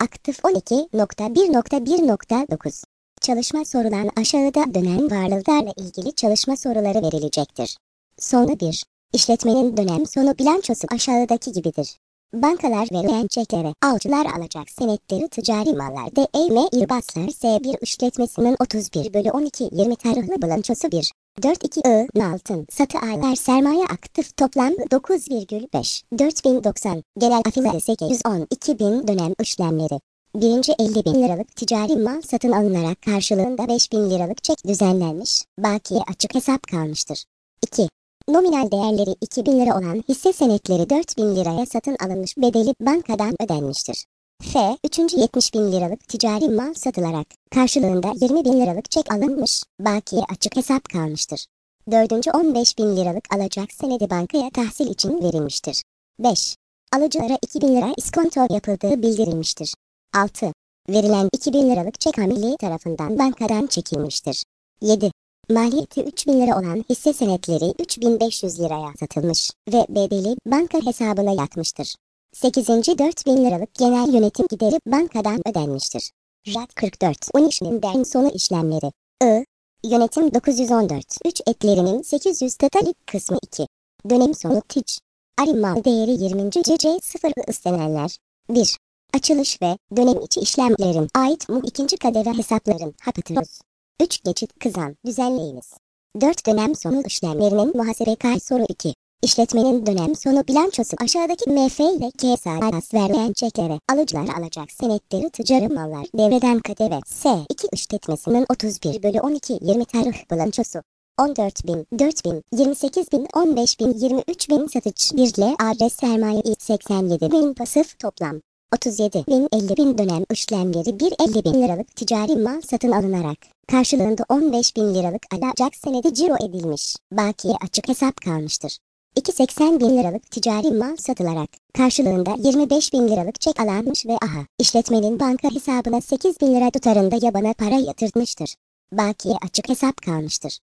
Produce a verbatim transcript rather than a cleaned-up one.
Aktif on iki nokta bir nokta bir nokta dokuz. Çalışma sorulan aşağıda dönem varlıklarla ilgili çalışma soruları verilecektir. Sonu bir. İşletmenin dönem sonu bilançosu aşağıdaki gibidir. Bankalar verilen çeklere, alcılar alacak senetleri, ticari mallar, D E M İrbaslar S bir işletmesinin otuz bir bölü on iki yirmi tarihli bilançosu bir. dört iki I altın satı aylar sermaye aktif toplam dokuz virgül beş dört bin doksan genel afile sekiz yüz on iki bin dönem işlemleri. Birinci elli bin liralık ticari mal satın alınarak karşılığında beş bin liralık çek düzenlenmiş, bakiye açık hesap kalmıştır. iki. Nominal değerleri iki bin lira olan hisse senetleri dört bin liraya satın alınmış, bedeli bankadan ödenmiştir. F. Üçüncü yetmiş bin liralık ticari mal satılarak karşılığında yirmi bin liralık çek alınmış, bakiye açık hesap kalmıştır. Dördüncü on beş bin liralık alacak senedi bankaya tahsil için verilmiştir. beş. Alıcılara iki bin lira iskonto yapıldığı bildirilmiştir. altı. Verilen iki bin liralık çek hamili tarafından bankadan çekilmiştir. yedi. Maliyeti üç bin lira olan hisse senetleri üç bin beş yüz liraya satılmış ve bedeli banka hesabına yatmıştır. sekizinci dört bin liralık genel yönetim gideri bankadan ödenmiştir. R A D kırk dört on işlemden sonu işlemleri. I. Yönetim dokuz yüz on dört üç eklerinin sekiz yüz statalik kısmı iki. Dönem sonu tic. Ari mal değeri yirminci C C sıfır istenenler. bir. Açılış ve dönem içi işlemlerin ait mu ikinci kademe hesapların hatırlıyoruz. üç. Geçit kızan düzenleyiniz. dört. Dönem sonu işlemlerinin muhasebe kay soru iki. İşletmenin dönem sonu bilançosu aşağıdaki M F ile K sayfası verilen çeklere, alıcılar alacak senetleri, ticari mallar, devreden kadeve S iki işletmesinin otuz bir bölü on iki yirmi tarih bilançosu. on dört bin, dört bin, yirmi sekiz bin, on beş bin, yirmi üç bin satış, bir L A R sermaye seksen yedi bin pasif toplam. otuz yedi bin, elli bin dönem işlemleri bir elli bin liralık ticari mal satın alınarak karşılığında on beş bin liralık alacak senedi ciro edilmiş, bakiye açık hesap kalmıştır. iki seksen bin liralık ticari mal satılarak karşılığında yirmi beş bin liralık çek alanmış ve aha işletmenin banka hesabına sekiz bin lira tutarında yabana para yatırmıştır. Bakiye açık hesap kalmıştır.